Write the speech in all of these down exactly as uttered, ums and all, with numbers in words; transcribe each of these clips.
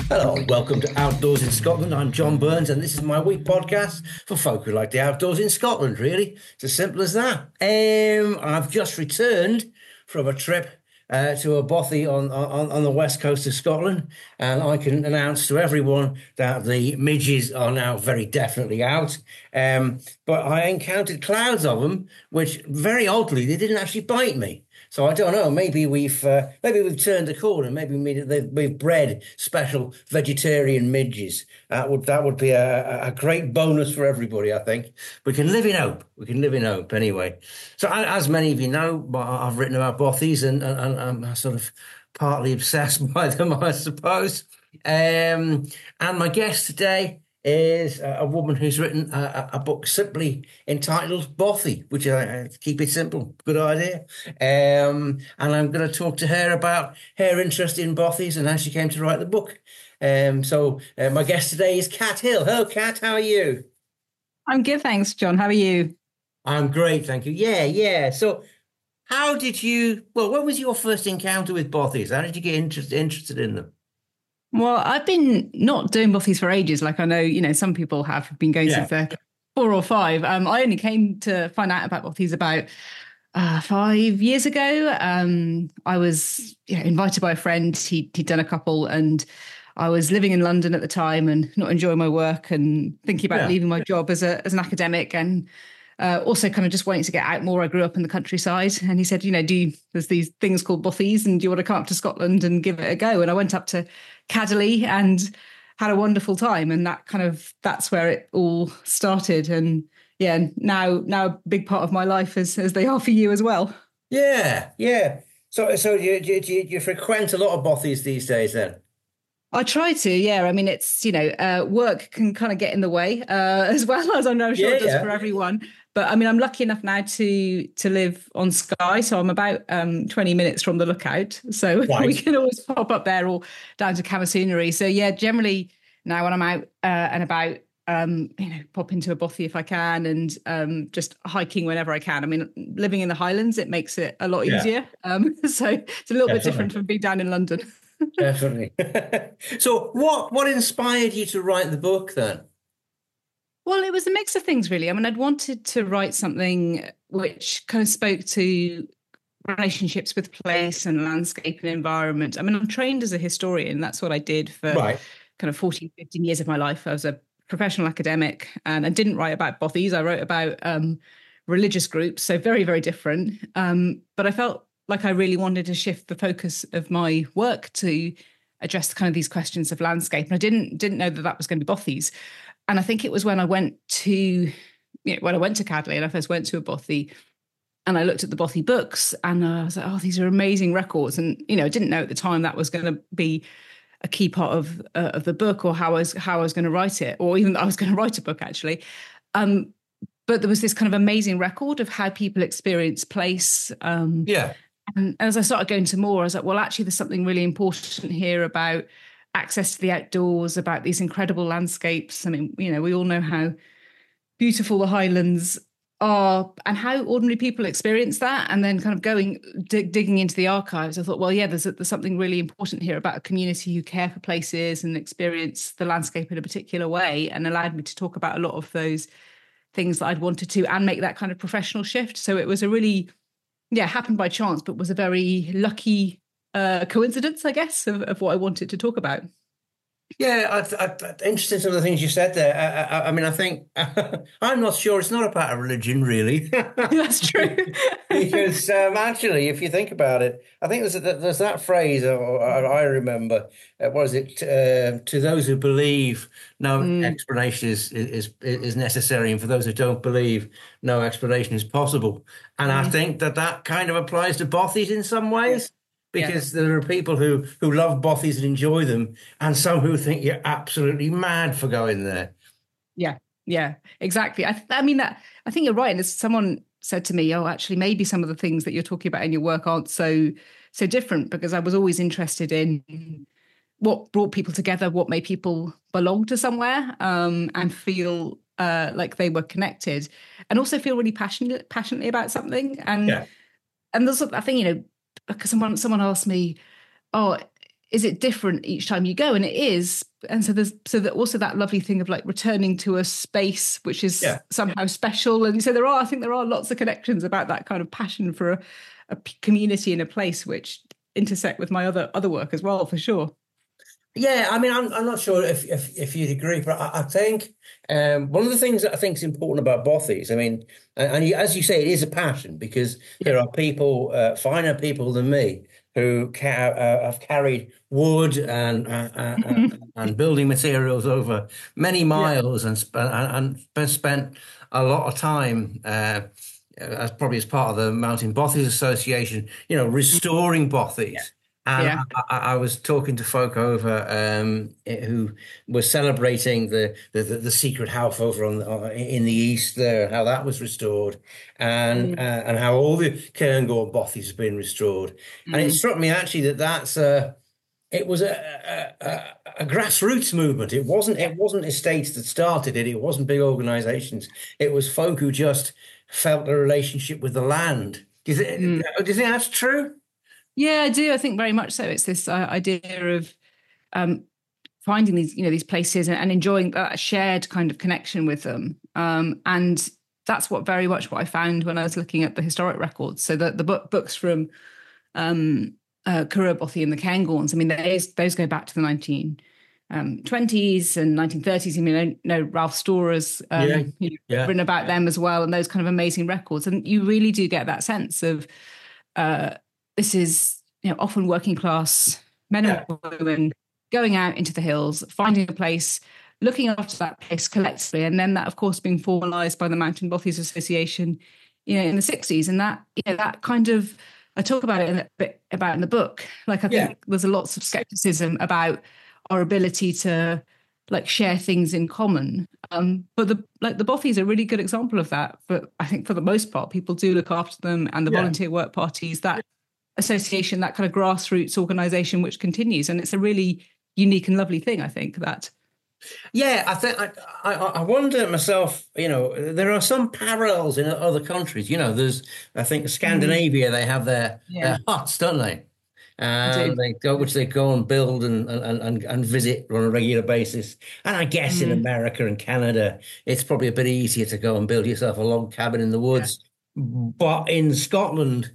Hello and welcome to Outdoors in Scotland. I'm John Burns and this is my week podcast for folk who like the outdoors in Scotland, really. It's as simple as that. Um, I've just returned from a trip uh, to a bothy on, on, on the west coast of Scotland, and I can announce to everyone that the midges are now very definitely out. Um, but I encountered clouds of them, which very oddly, they didn't actually bite me. So I don't know. Maybe we've uh, maybe we've turned a corner. Maybe we, they've, we've bred special vegetarian midges. That would that would be a, a great bonus for everybody. I think we can live in hope. We can live in hope anyway. So as many of you know, I've written about bothies and, and, and I'm sort of partly obsessed by them, I suppose. Um, and my guest today is a woman who's written a, a book simply entitled Bothy, which I keep it simple, good idea. Um, and I'm going to talk to her about her interest in bothies and how she came to write the book. Um, so uh, my guest today is Kat Hill. Hello, Kat. How are you? I'm good, thanks, John. How are you? I'm great, thank you. Yeah, yeah. So how did you? Well, what was your first encounter with bothies? How did you get interest, interested in them? Well, I've been not doing bothies for ages. Like I know, you know, some people have been going yeah. since they're four or five. Um, I only came to find out about bothies about uh, five years ago. Um, I was you know, invited by a friend. He, he'd done a couple, and I was living in London at the time and not enjoying my work and thinking about yeah. leaving my job as a as an academic and uh, also kind of just wanting to get out more. I grew up in the countryside, and he said, you know, do you, there's these things called bothies, and do you want to come up to Scotland and give it a go? And I went up to Cadderley and had a wonderful time, and that kind of that's where it all started. And yeah, now now a big part of my life as as they are for you as well. Yeah, yeah. So so you you, you frequent a lot of bothies these days then? I try to, yeah. I mean, it's, you know, uh, work can kind of get in the way uh, as well, as I know, I'm sure yeah, it does yeah. for everyone. But I mean, I'm lucky enough now to to live on Skye, so I'm about um, twenty minutes from the lookout. So right. we can always pop up there or down to Camasunary. So yeah, generally now when I'm out uh, and about, um, you know, pop into a bothy if I can, and um, just hiking whenever I can. I mean, living in the Highlands, it makes it a lot yeah. easier. Um, so it's a little Definitely. bit different from being down in London. Definitely. So what what inspired you to write the book then? Well, it was a mix of things, really. I mean, I'd wanted to write something which kind of spoke to relationships with place and landscape and environment. I mean, I'm trained as a historian. That's what I did for right. kind of fourteen, fifteen years of my life. I was a professional academic, and I didn't write about bothies. I wrote about um, religious groups, so very, very different. Um, but I felt like I really wanted to shift the focus of my work to address kind of these questions of landscape. And I didn't didn't know that that was going to be bothies. And I think it was when I went to, you know, when I went to Cadley and I first went to a bothy and I looked at the bothy books and I was like, oh, these are amazing records. And, you know, I didn't know at the time that was going to be a key part of uh, of the book or how I was, how I was going to write it, or even that I was going to write a book actually. Um, but there was this kind of amazing record of how people experience place. Um, yeah. And as I started going to more, I was like, well, actually, there's something really important here about access to the outdoors, about these incredible landscapes. I mean, you know, we all know how beautiful the Highlands are and how ordinary people experience that. And then kind of going, dig, digging into the archives, I thought, well, yeah, there's, a, there's something really important here about a community who care for places and experience the landscape in a particular way, and allowed me to talk about a lot of those things that I'd wanted to and make that kind of professional shift. So it was a really... yeah, happened by chance, but was a very lucky uh, coincidence, I guess, of, of what I wanted to talk about. Yeah, I, I, interesting some of the things you said there. I, I, I mean, I think I'm not sure it's not about a religion, really. That's true. Because um, actually, if you think about it, I think there's there's that phrase. Or, I remember, uh, what is it? Uh, to those who believe, no mm. explanation is, is is necessary, and for those who don't believe, no explanation is possible. And mm. I think that that kind of applies to bothies in some ways. Because yeah. there are people who, who love bothies and enjoy them, and some who think you're absolutely mad for going there. Yeah, yeah, exactly. I, th- I mean, that I think you're right. And someone said to me, "Oh, actually, maybe some of the things that you're talking about in your work aren't so so different." Because I was always interested in what brought people together, what made people belong to somewhere, um, and feel uh, like they were connected, and also feel really passionate passionately about something. And yeah. and there's, I think, you know. Because someone someone asked me, oh, is it different each time you go? And it is. And so there's so that also that lovely thing of like returning to a space which is Yeah. somehow special. And so there are, I think there are lots of connections about that kind of passion for a, a community in a place which intersect with my other other work as well, for sure. Yeah, I mean, I'm I'm not sure if if, if you'd agree, but I, I think um, one of the things that I think is important about Bothies, I mean, and, and you, as you say, it is a passion because Yeah. there are people, uh, finer people than me, who ca uh, have carried wood and uh, uh, uh, and building materials over many Yeah. miles and sp and, and spent a lot of time. Uh, as probably as part of the Mountain Bothies Association, you know, restoring Bothies. And Yeah. I, I was talking to folk over um, who were celebrating the, the the secret house over on the, in the east there, how that was restored, and Mm. uh, and how all the Cairngorm Bothies have been restored. And it Mm. struck me actually that that's uh, it was a, a, a, a grassroots movement. It wasn't it wasn't estates that started it. It wasn't big organisations. It was folk who just felt a relationship with the land. Do you, th Mm. do you think that's true? Yeah, I do. I think very much so. It's this uh, idea of um, finding these, you know, these places and, and enjoying that shared kind of connection with them. Um, and that's what very much what I found when I was looking at the historic records. So the the book, books from um, uh, Cwrw Bothy and the Cairngorms, I mean, those those go back to the nineteen twenties and nineteen thirties. I mean, I know Ralph Storer's um, Yeah, you know, yeah. written about them as well, and those kind of amazing records. And you really do get that sense of uh, this is, you know, often working class men Yeah. and women going out into the hills, finding a place, looking after that place collectively, and then that, of course, being formalised by the Mountain Bothies Association, you know, in the sixties. And that, you know, that kind of, I talk about it a bit about in the book. Like, I think Yeah. there's a lots of skepticism about our ability to like share things in common. Um, but the like the Bothies are a really good example of that. But I think for the most part, people do look after them, and the Yeah. volunteer work parties, that association, that kind of grassroots organisation, which continues, and it's a really unique and lovely thing, I think, that. Yeah, I think I, I I wonder myself, you know, there are some parallels in other countries. You know, there's I think Scandinavia, they have their Yeah, their huts, don't they? I do. And they go, which they go and build and and and, and visit on a regular basis. And I guess in Mm. America and Canada, it's probably a bit easier to go and build yourself a log cabin in the Yeah. woods. But in Scotland,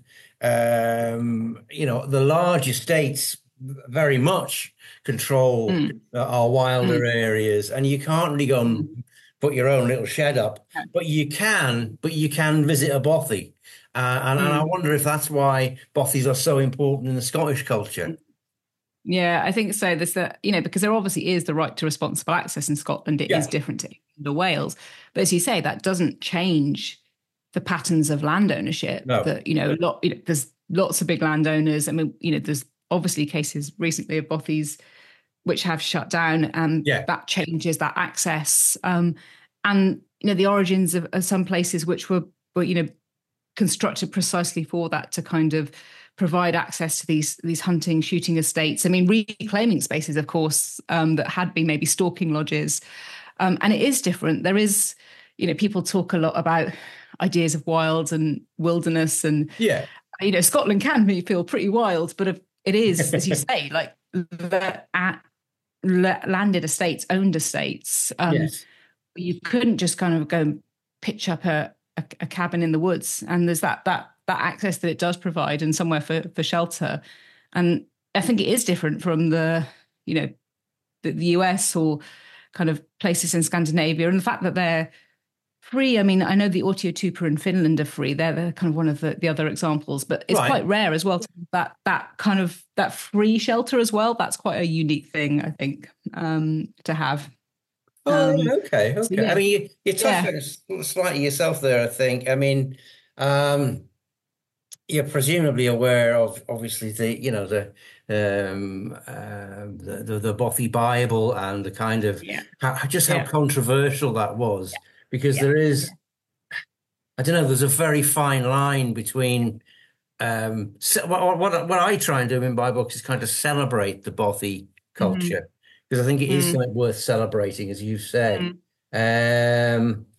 um, you know, the large estates very much control Mm. uh, our wilder Mm. areas, and you can't really go and Mm. put your own little shed up, Yeah. but you can, but you can visit a bothy. Uh, and, and I Mm. wonder if that's why bothies are so important in the Scottish culture. Yeah, I think so. There's that, you know, because there obviously is the right to responsible access in Scotland. It is Yeah. different to England or Wales. But as you say, that doesn't change the patterns of land ownership. No. That, you know, a lot, you know, there's lots of big landowners. I mean, you know, there's obviously cases recently of bothies which have shut down, and Yeah. that changes that access. Um, and, you know, the origins of, of some places which were, were, you know, constructed precisely for that, to kind of provide access to these these hunting, shooting estates. I mean, reclaiming spaces, of course, um, that had been maybe stalking lodges. Um, and it is different. There is, you know, people talk a lot about ideas of wilds and wilderness, and, Yeah. you know, Scotland can feel pretty wild, but it is, as you say, like the at, landed estates, owned estates. Um, Yes. You couldn't just kind of go and pitch up a, a, a cabin in the woods, and there's that that that access that it does provide, and somewhere for for shelter. And I think it is different from the, you know, the, the U S or kind of places in Scandinavia, and the fact that they're free. I mean, I know the Autiotupa in Finland are free. They're, they're kind of one of the, the other examples, but it's Right. quite rare as well. To that that kind of that free shelter as well. That's quite a unique thing, I think, um, to have. Oh, Um, yeah, okay, so okay. I yeah. mean, you, you touched Yeah. on it s- slightly yourself there, I think. I mean, um, you're presumably aware of obviously the, you know, the um uh, the, the the Bothy Bible and the kind of Yeah. how, just how Yeah. controversial that was, because Yeah. there is, I don't know, there's a very fine line between um ce- what, what what I try and do in my books is kind of celebrate the Bothy Mhm. culture, because I think it is Mm. something worth celebrating, as you've said. Mm. Um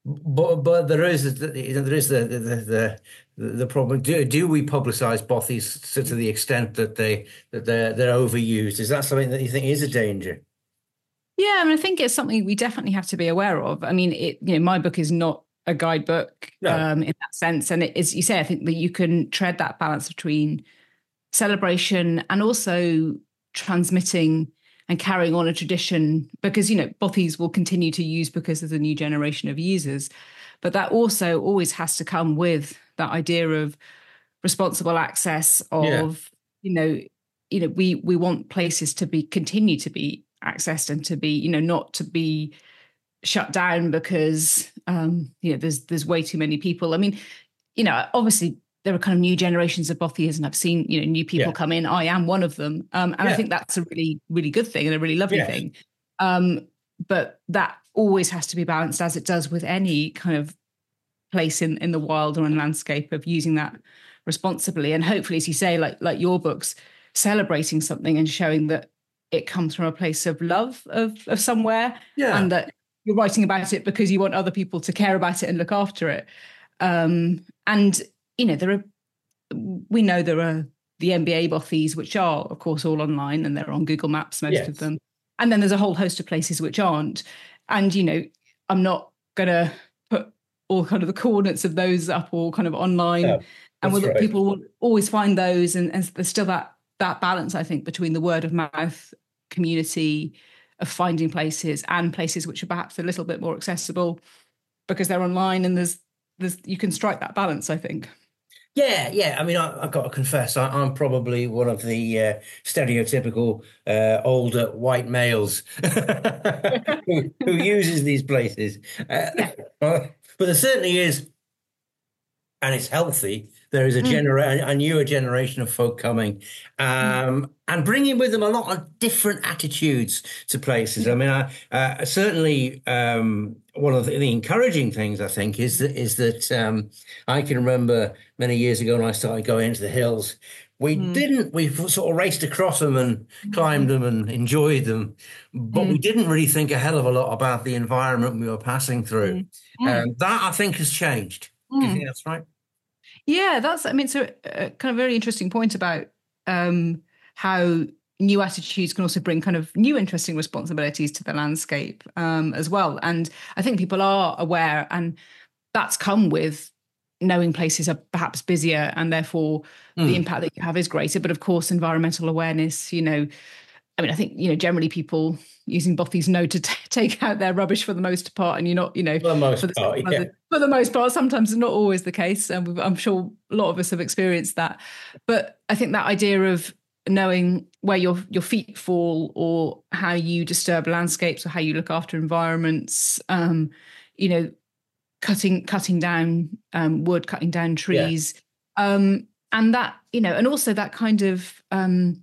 but but there is the, there is the the the, the problem. Do, do we publicize bothies to, to the extent that they that they're they're overused? Is that something that you think is a danger? Yeah, I mean, I think it's something we definitely have to be aware of. I mean, it, you know, my book is not a guidebook No. um, in that sense. And it is, you say, I think that you can tread that balance between celebration and also transmitting and carrying on a tradition, because, you know, bothies will continue to use because of the new generation of users. But that also always has to come with that idea of responsible access Yeah. of, you know, you know, we we want places to be continue to be accessed and to be, you know, not to be shut down because um, you know, there's there's way too many people. I mean, you know, obviously there are kind of new generations of bothiers, and I've seen, you know, new people Yeah. come in. I am one of them. Um, and I Yeah. think that's a really, really good thing and a really lovely Yes. thing. Um, but that always has to be balanced, as it does with any kind of place in, in the wild or in landscape, of using that responsibly. And hopefully, as you say, like like your books, celebrating something and showing that it comes from a place of love of, of somewhere, Yeah. and that you're writing about it because you want other people to care about it and look after it. Um, and, you know, there are, we know there are the M B A bothies, which are, of course, all online, and they're on Google Maps, most of Yes. them. And then there's a whole host of places which aren't. And, you know, I'm not going to put all kind of the coordinates of those up all kind of online. No, And that's we'll, right. people will always find those. And, and there's still that that balance, I think, between the word of mouth community of finding places and places which are perhaps a little bit more accessible because they're online, and there's there's you can strike that balance, I think. Yeah, yeah. I mean, I, I've got to confess, I, I'm probably one of the uh, stereotypical uh, older white males who, who uses these places. Uh, Yeah. but there certainly is, and it's healthy. There is a Mm, genera a newer generation of folk coming, mm, um, and bringing with them a lot of different attitudes to places. I yeah. mean, I uh, certainly um, one of the, the encouraging things I think is that is that um, I can remember many years ago when I started going into the hills. We Mm, didn't. We sort of raced across them and climbed mm, them and enjoyed them, but we mm, didn't really think a hell of a lot about the environment we were passing through. mm, mm, Um, that I think has changed. Do you think mm. that's right? Yeah, that's, I mean, it's a, a kind of very interesting point about um, how new attitudes can also bring kind of new interesting responsibilities to the landscape um, as well. And I think people are aware, and that's come with knowing places are perhaps busier, and therefore the Mm. impact that you have is greater. But of course, environmental awareness, you know, I mean, I think, you know, generally people using bothies know to t- take out their rubbish for the most part, and you're not, you know, For the for most the, part, for yeah. the, for the most part, sometimes it's not always the case. And we've, I'm sure a lot of us have experienced that. But I think that idea of knowing where your your feet fall, or how you disturb landscapes, or how you look after environments, um, you know, cutting cutting down um, wood, cutting down Yeah. trees, um, and that, you know, and also that kind of um,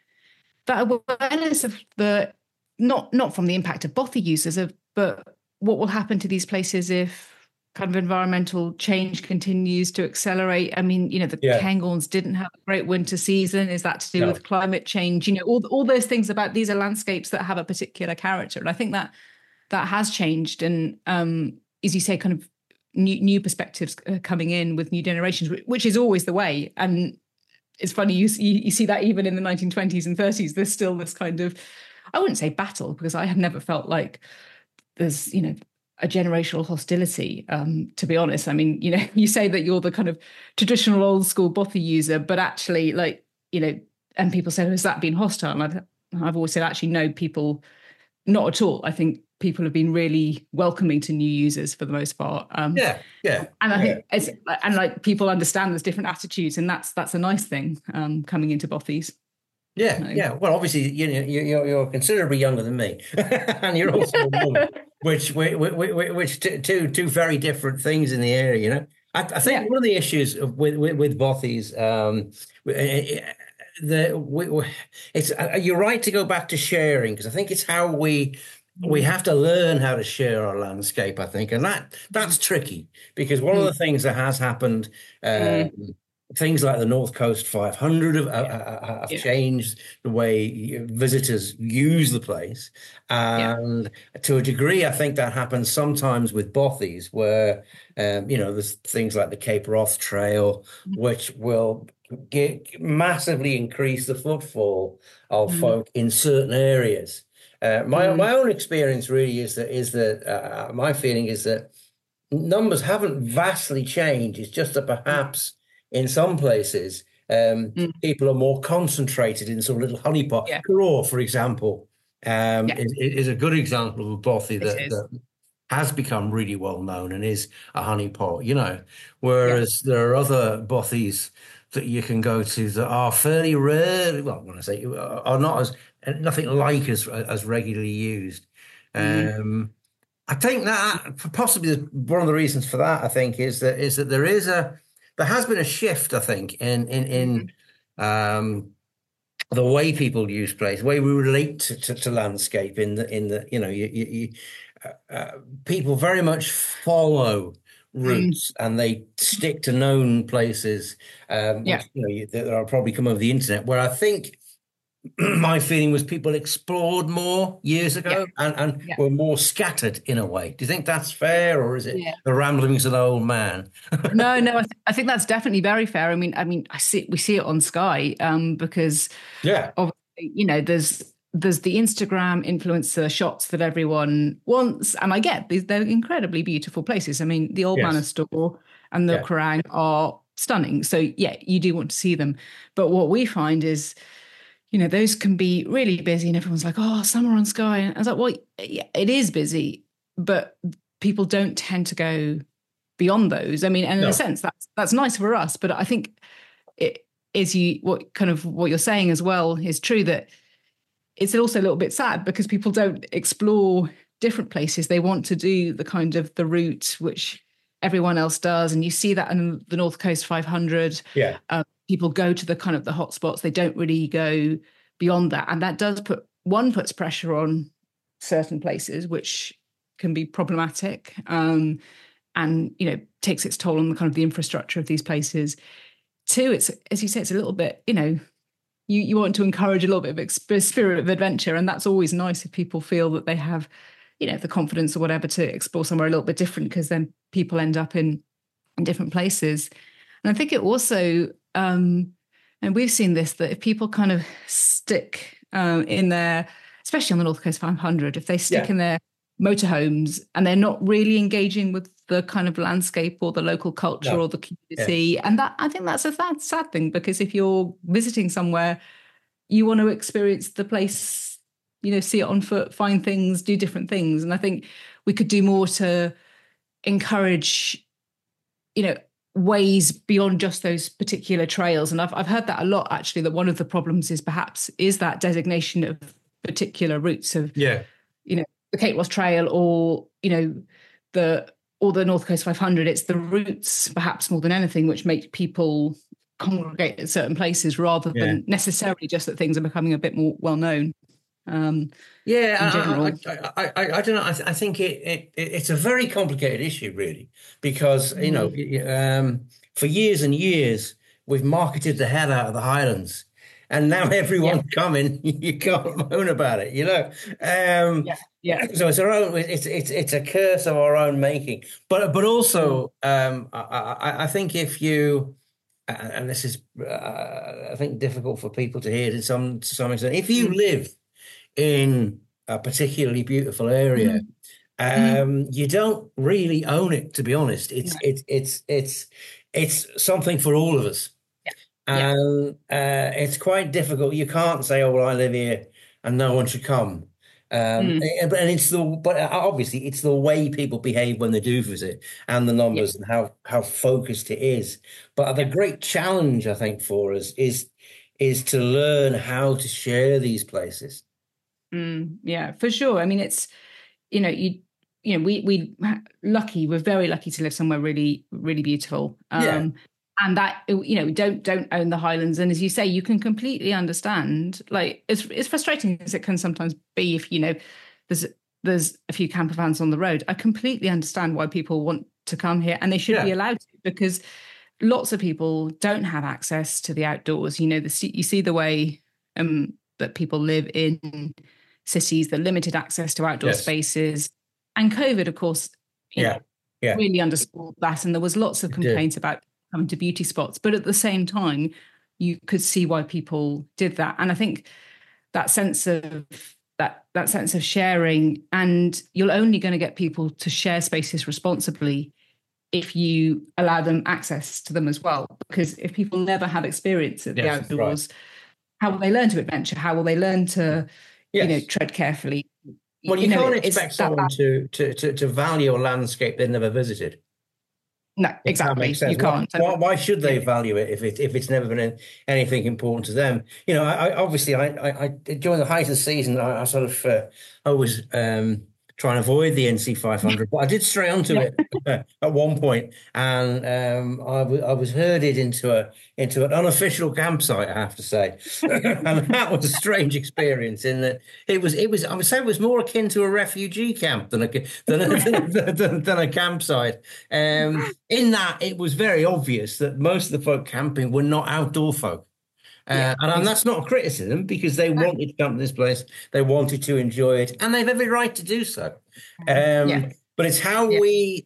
that awareness of the, not not from the impact of bothy users, of, but what will happen to these places if kind of environmental change continues to accelerate. I mean, you know, the Yeah. Cairngorms didn't have a great winter season. Is that to do No. with climate change? You know, all all those things about, these are landscapes that have a particular character, and I think that that has changed. And um, as you say, kind of new new perspectives uh, coming in with new generations, wh- which is always the way. And it's funny, you, you you see that even in the nineteen twenties and thirties, there's still this kind of, I wouldn't say battle, because I have never felt like there's, you know, a generational hostility. Um, to be honest, I mean, you know, you say that you're the kind of traditional old school bothy user, but actually, like, you know, and people say, has that been hostile? And I've, I've always said, actually, no, people, not at all. I think people have been really welcoming to new users for the most part. Um, Yeah. Yeah. and I Yeah. think it's, and like, people understand there's different attitudes, and that's that's a nice thing um, coming into bothies. Yeah. So. Yeah. Well, obviously, you know, you- you're you're considerably younger than me, and you're also a woman, which which which, which t- two two very different things in the area. You know, I, I Yeah. think one of the issues of- with with, with bothies, um, eh, eh, the we, we- it's uh, you're right to go back to sharing, because I think it's how we we Mm, have to learn how to share our landscape, I think, and that that's tricky, because one of mm, the things that has happened mm, um, things like the North Coast five hundred have, have, have Yeah. changed the way visitors use the place. Yeah. And to a degree, I think that happens sometimes with bothies, where, um, you know, there's things like the Cape Wrath Trail, which will get, massively increase the footfall of Mm. folk in certain areas. Uh, my Mm. my own experience really is that is that uh, my feeling is that numbers haven't vastly changed. It's just that perhaps in some places, um, Mm. people are more concentrated in sort of little honeypot. Yeah. Karor, for example, um, Yeah. is, is a good example of a bothy It that, is. that has become really well known and is a honeypot, you know. Yeah. Whereas there are other bothies that you can go to that are fairly rare. Well, when I say are not as nothing like as as regularly used. Mm. Um, I think that possibly one of the reasons for that, I think, is that is that there is a there has been a shift, I think, in in in um, the way people use place, the way we relate to, to, to landscape. In the in the you know, you, you, you uh, uh, people very much follow Mm. routes and they stick to known places, um, Yeah. which you know you, that are probably come over the internet. Where I think my feeling was people explored more years Yeah. ago and, and Yeah. were more scattered in a way. Do you think that's fair, or is it Yeah. the ramblings of an old man? No, no, I, th- I think that's definitely very fair. I mean, I mean, I see we see it on Sky, um, because Yeah, obviously, you know, there's there's the Instagram influencer shots that everyone wants, and I get these; they're incredibly beautiful places. I mean, the Old Manor yes, Store and the yeah, Kerrang are stunning. So yeah, you do want to see them. But what we find is, you know, those can be really busy, and everyone's like, "Oh, summer on Sky," and I was like, "Well, yeah, it is busy, but people don't tend to go beyond those. I mean, and in a no, sense, that's that's nice for us. But I think it is you what kind of what you're saying as well is true, that it's also a little bit sad because people don't explore different places. They want to do the kind of the route which everyone else does, and you see that in the North Coast five hundred. yeah, Uh, people go to the kind of the hot spots. They don't really go beyond that, and that does put one puts pressure on certain places, which can be problematic. Um, and you know takes its toll on the kind of the infrastructure of these places. Two, it's as you say, it's a little bit, you know, you you want to encourage a little bit of exp- spirit of adventure, and that's always nice if people feel that they have, you know, the confidence or whatever to explore somewhere a little bit different, because then people end up in in different places. And I think it also, um, and we've seen this, that if people kind of stick um, in their, especially on the North Coast five hundred, if they stick yeah, in their motorhomes and they're not really engaging with the kind of landscape or the local culture no, or the yeah, community. And that, I think that's a sad, sad thing, because if you're visiting somewhere, you want to experience the place, you know, see it on foot, find things, do different things. And I think we could do more to encourage, you know, ways beyond just those particular trails. And I've I've heard that a lot, actually, that one of the problems is perhaps is that designation of particular routes of, yeah, you know, the Cape Ross Trail, or, you know, the or the North Coast five hundred. It's the routes, perhaps more than anything, which make people congregate at certain places rather yeah. than necessarily just that things are becoming a bit more well known. Um, Yeah, in I, general. I, I, I, I don't know. I, th I think it, it it's a very complicated issue, really, because you know, Mm. y- um, for years and years we've marketed the hell out of the Highlands, and now Yeah, everyone's coming. You can't moan about it, you know. Um, yeah, yeah. so it's our own. It's it's it's a curse of our own making. But but Mm. also, um, I, I, I think if you and and this is, uh, I think, difficult for people to hear to some to some extent. If you Mm. live in a particularly beautiful area, Mm. Mm. um, you don't really own it, to be honest. No. It's it's it's it's it's something for all of us, Yeah, yeah. and uh, it's quite difficult. You can't say, "Oh, well, I live here, and no one should come." Um, Mm. and and it's the but obviously it's the way people behave when they do visit, and the Yeah, numbers and how how focused it is. But the yeah. great challenge, I think, for us is is to learn how to share these places. Mm. Yeah, for sure. I mean, it's, you know, you you know, we we lucky, we're very lucky to live somewhere really, really beautiful. Yeah, Um, and that, you know, we don't don't own the Highlands. And as you say, you can completely understand, like, it's it's frustrating as it can sometimes be if, you know, there's there's a few camper vans on the road. I completely understand why people want to come here, and they should be yeah, allowed to, because lots of people don't have access to the outdoors. You know, the, you see the way um, that people live in cities, the limited access to outdoor Yes. spaces. And COVID, of course, you Yeah. know, Yeah. really underscored that. And there was lots of It did. complaints about coming to beauty spots. But at the same time, you could see why people did that. And I think that sense of that that sense of sharing, and you're only going to get people to share spaces responsibly if you allow them access to them as well. Because if people never have experience of Yes, the that's outdoors, right. how will they learn to adventure? How will they learn to, Yes. you know, tread carefully? Well, you, know, can't it's expect that- someone to, to, to, to value a landscape they've never visited. No, If that exactly. makes sense. You Why, can't. why, why should they Yeah. value it if it if it's never been an- anything important to them? You know, I, I obviously I, I, I during the height of the season I, I sort of uh, I was um, trying to avoid the N C five hundred, but I did stray onto Yeah. it at one point, and um, I, w- I was herded into a into an unofficial campsite, I have to say, and that was a strange experience. In that it was it was I would say it was more akin to a refugee camp than a than a, than, than, than a campsite. Um, in that it was very obvious that most of the folk camping were not outdoor folk. Uh, Yeah, and, and that's not a criticism, because they wanted to come to this place, they wanted to enjoy it, and they've every right to do so. Um, Yeah. But it's how Yeah. we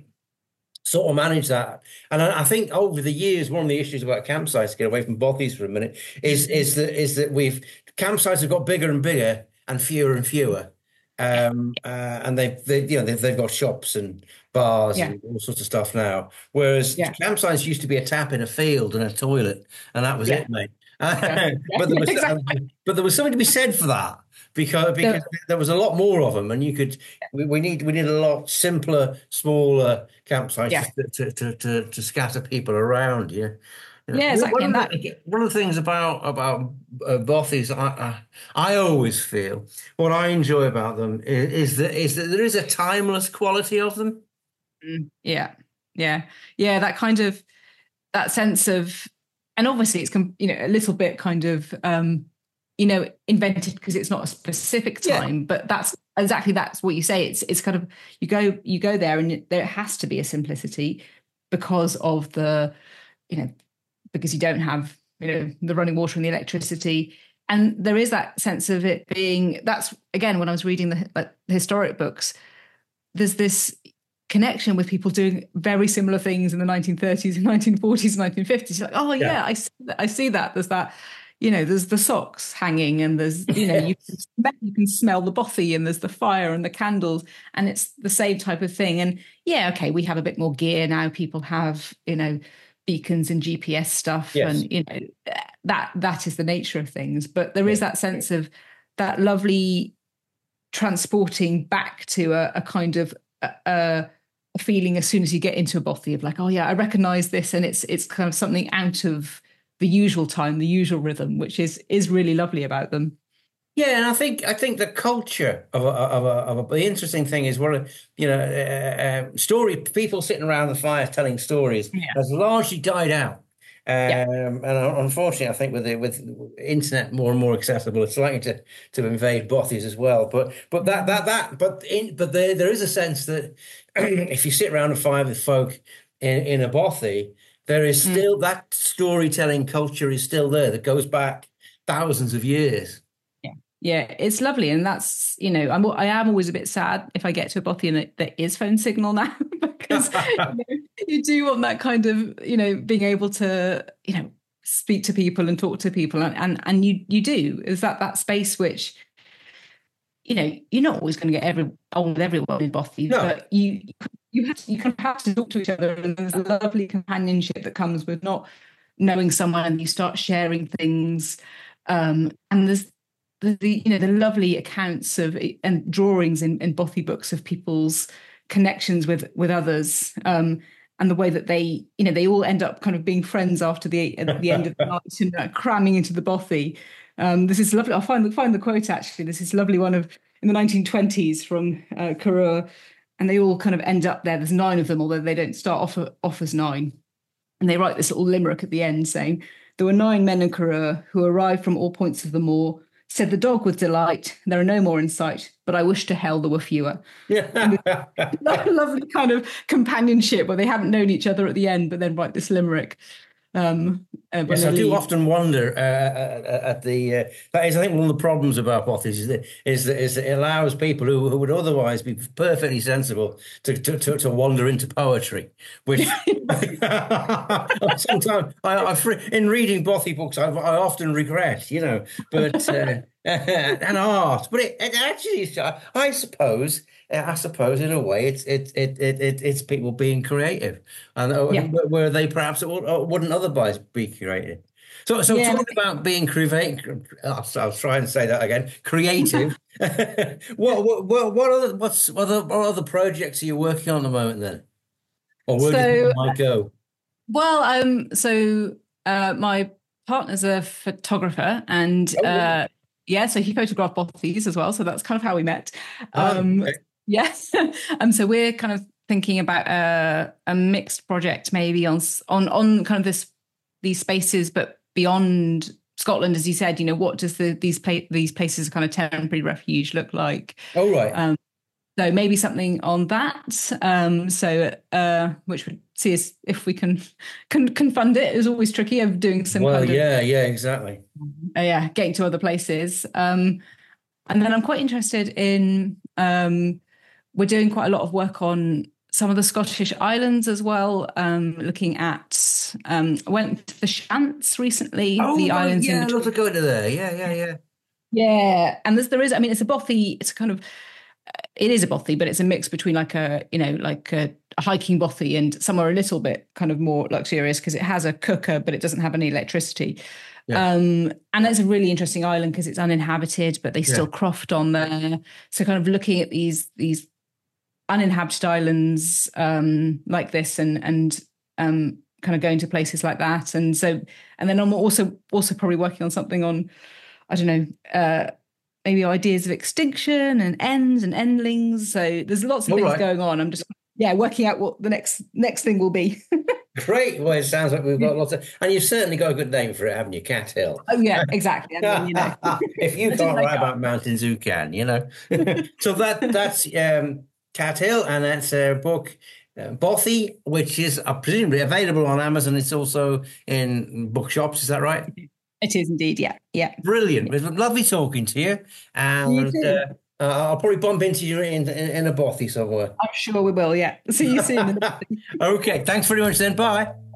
sort of manage that. And I, I think over the years, one of the issues about campsites, to get away from bothies for a minute, is is that is that we've campsites have got bigger and bigger and fewer and fewer. Um, uh, and they've they, you know they've, they've got shops and bars Yeah. and all sorts of stuff now. Whereas Yeah. campsites used to be a tap in a field and a toilet, and that was Yeah. it, mate. Yeah. but there was Exactly. but there was something to be said for that, because because there was a lot more of them, and you could we, we need we need a lot simpler, smaller campsites Yeah. to, to, to, to, to scatter people around. Yeah. You know, Yeah, exactly. One And of, the, one of the things about about uh, bothies, I, I I always feel what I enjoy about them is, is that is that there is a timeless quality of them. Mm, yeah, yeah, yeah. That kind of that sense of, and obviously it's com- you know a little bit kind of um, you know invented because it's not a specific Yeah. time, but that's exactly that's what you say. It's it's kind of you go you go there and there has to be a simplicity because of the you know because you don't have you know the running water and the electricity. And there is that sense of it being, that's again, when I was reading the, like, the historic books, there's this connection with people doing very similar things in the nineteen thirties and nineteen forties and nineteen fifties. You're like, oh yeah, Yeah. I see that. I see that. There's that, you know, there's the socks hanging and there's, you know, you can, smell, you can smell the bothy and there's the fire and the candles, and it's the same type of thing. And yeah, okay, we have a bit more gear now. People have, you know, beacons and G P S stuff, Yes. and you know that that is the nature of things. But there is that sense of that lovely transporting back to a, a kind of a, a feeling as soon as you get into a bothy of like, oh yeah, I recognize this, and it's it's kind of something out of the usual time, the usual rhythm, which is is really lovely about them. Yeah, and I think I think the culture of a, of a, of a the interesting thing is what you know uh, uh, story people sitting around the fire telling stories Yeah. has largely died out. Um, Yeah. And unfortunately, I think with the, with internet more and more accessible, it's likely to to invade bothies as well. But but that that that but in but there there is a sense that if you sit around a fire with folk in in a bothy, there is still that storytelling culture is still there that goes back thousands of years. Yeah, it's lovely, and that's you know I'm I am always a bit sad if I get to a bothy and it, there is phone signal now because you, know, you do want that kind of you know being able to you know speak to people and talk to people, and and, and you you do is that that space which you know you're not always going to get every on with everyone in bothy, No. but you you have to, you kind of have to talk to each other, and there's a lovely companionship that comes with not knowing someone, and you start sharing things, um, and there's The, the you know the lovely accounts of and drawings in, in bothy books of people's connections with with others, um, and the way that they you know they all end up kind of being friends after the at the end of the night and uh, cramming into the bothy. Um, this is lovely. I'll find the find the quote actually. This is a lovely one of in the nineteen twenties from uh, Carreur, and they all kind of end up there. There's nine of them, although they don't start off off as nine, and they write this little limerick at the end saying there were nine men in Carreur who arrived from all points of the moor said the dog with delight, there are no more in sight, but I wish to hell there were fewer. Yeah. Lovely kind of companionship where they haven't known each other at the end, but then write this limerick. Um, uh, yes, I do often wonder uh, at the. Uh, that is, I think, one of the problems about Bothies is that is that, is that it allows people who, who would otherwise be perfectly sensible to to, to, to wander into poetry, which sometimes I, I in reading Bothy books I, I often regret, you know, but uh, and art, but it, it actually, I suppose. I suppose, in a way, it's it it it, it it's people being creative, and Yeah. where they perhaps wouldn't otherwise be creative. So, so Yeah. talking about being creative, I'll, I'll try and say that again. Creative. what what what what other what's what other, what other projects are you working on at the moment then, or where do you think So, it might go? well, um, so uh, my partner's a photographer, and Oh, yeah. uh, yeah, so he photographed Bothies as well. So that's kind of how we met. Oh, Um, okay. Yes. And so we're kind of thinking about a, a mixed project, maybe on on on kind of this these spaces, but beyond Scotland, as you said. You know, what does the these pla- these places of kind of temporary refuge look like? Oh, right. Um, so maybe something on that. Um, so uh, which would see us if we can can can fund it. It's always tricky of doing some Well, kind of yeah, yeah, exactly. uh, yeah, getting to other places. Um, and then I'm quite interested in. Um, We're doing quite a lot of work on some of the Scottish islands as well, um, looking at, um, I went to the Shants recently, Oh, the right, islands yeah, in I'd love between. to go to there. Yeah, yeah, yeah. Yeah, and there's, there is, I mean, it's a bothy, it's a kind of, it is a bothy, but it's a mix between like a, you know, like a, a hiking bothy and somewhere a little bit kind of more luxurious because it has a cooker, but it doesn't have any electricity. Yeah, Um, and it's a really interesting island because it's uninhabited, but they yeah. still croft on there. So kind of looking at these, these, uninhabited islands um, like this, and and um, kind of going to places like that, and so and then I'm also also probably working on something on, I don't know, uh, maybe ideas of extinction and ends and endlings. So there's lots of All things right. going on. I'm just yeah working out what the next next thing will be. Great. Well, it sounds like we've got lots of, and you've certainly got a good name for it, haven't you? Cat Hill. Oh yeah, exactly. I mean, you know, If you I didn't can't make write up. about mountains, who can? You know. So that that's um, Cat Hill, and that's a book, uh, Bothy, which is uh, presumably available on Amazon. It's also in bookshops. Is that right? It is indeed. Yeah, yeah. Brilliant. It was lovely talking to you, You and too. uh, uh, I'll probably bump into you in in, in a Bothy somewhere. I'm sure we will. Yeah. See you soon. Okay. Thanks very much. Then. Bye.